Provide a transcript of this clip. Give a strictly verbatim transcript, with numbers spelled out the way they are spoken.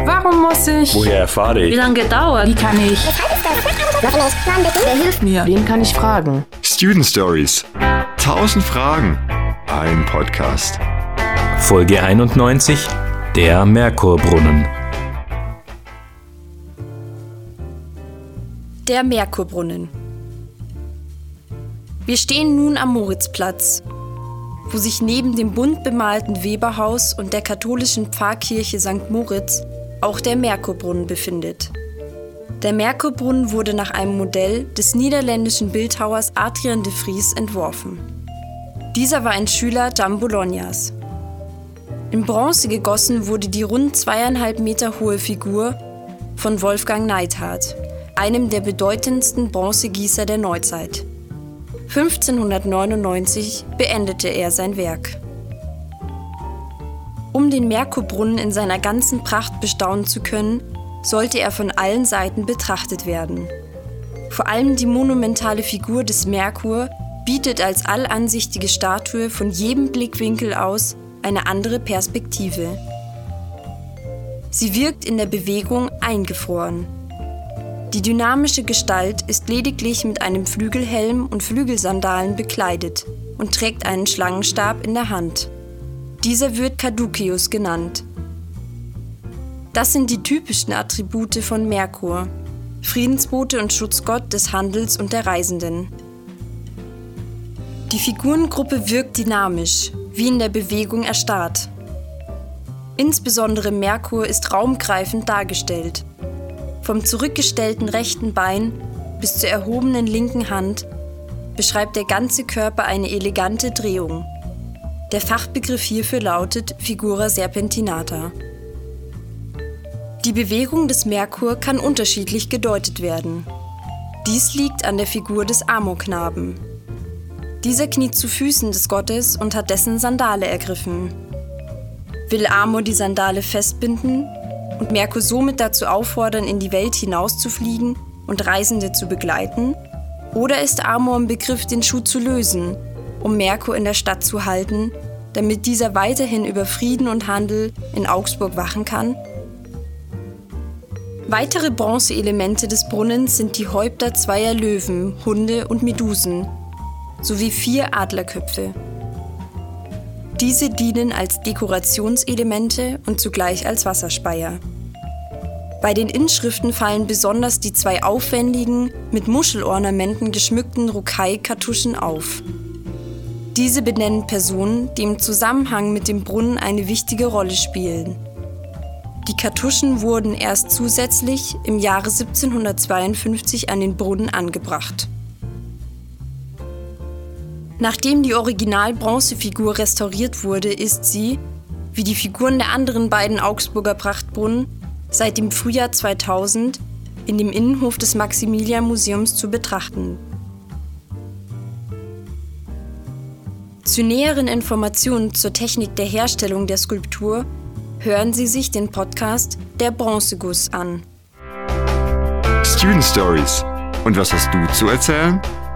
Warum muss ich? Woher erfahre ich? Wie lange gedauert? Wie kann ich? Wer hilft mir? Wen kann ich fragen? Student Stories. Tausend Fragen. Ein Podcast. Folge einundneunzig. Der Merkurbrunnen. Der Merkurbrunnen. Wir stehen nun am Moritzplatz, wo sich neben dem bunt bemalten Weberhaus und der katholischen Pfarrkirche Sankt Moritz auch der Merkurbrunnen befindet. Der Merkurbrunnen wurde nach einem Modell des niederländischen Bildhauers Adriaan de Vries entworfen. Dieser war ein Schüler Jan Bolognas. In Bronze gegossen wurde die rund zweieinhalb Meter hohe Figur von Wolfgang Neidhardt, einem der bedeutendsten Bronzegießer der Neuzeit. fünfzehnhundertneunundneunzig beendete er sein Werk. Um den Merkurbrunnen in seiner ganzen Pracht bestaunen zu können, sollte er von allen Seiten betrachtet werden. Vor allem die monumentale Figur des Merkur bietet als allansichtige Statue von jedem Blickwinkel aus eine andere Perspektive. Sie wirkt in der Bewegung eingefroren. Die dynamische Gestalt ist lediglich mit einem Flügelhelm und Flügelsandalen bekleidet und trägt einen Schlangenstab in der Hand. Dieser wird Caduceus genannt. Das sind die typischen Attribute von Merkur, Friedensbote und Schutzgott des Handels und der Reisenden. Die Figurengruppe wirkt dynamisch, wie in der Bewegung erstarrt. Insbesondere Merkur ist raumgreifend dargestellt. Vom zurückgestellten rechten Bein bis zur erhobenen linken Hand beschreibt der ganze Körper eine elegante Drehung. Der Fachbegriff hierfür lautet Figura serpentinata. Die Bewegung des Merkur kann unterschiedlich gedeutet werden. Dies liegt an der Figur des Amorknaben. Dieser kniet zu Füßen des Gottes und hat dessen Sandale ergriffen. Will Amor die Sandale festbinden und Merkur somit dazu auffordern, in die Welt hinauszufliegen und Reisende zu begleiten? Oder ist Amor im Begriff, den Schuh zu lösen, um Merkur in der Stadt zu halten, damit dieser weiterhin über Frieden und Handel in Augsburg wachen kann? Weitere Bronzeelemente des Brunnens sind die Häupter zweier Löwen, Hunde und Medusen, sowie vier Adlerköpfe. Diese dienen als Dekorationselemente und zugleich als Wasserspeier. Bei den Inschriften fallen besonders die zwei aufwendigen, mit Muschelornamenten geschmückten Rocaille-Kartuschen auf. Diese benennen Personen, die im Zusammenhang mit dem Brunnen eine wichtige Rolle spielen. Die Kartuschen wurden erst zusätzlich im Jahre siebzehnhundertzweiundfünfzig an den Brunnen angebracht. Nachdem die Original-Bronzefigur restauriert wurde, ist sie, wie die Figuren der anderen beiden Augsburger Prachtbrunnen, seit dem Frühjahr zweitausend in dem Innenhof des Maximilian-Museums zu betrachten. Zu näheren Informationen zur Technik der Herstellung der Skulptur hören Sie sich den Podcast Der Bronzeguss an. Student Stories. Und was hast du zu erzählen?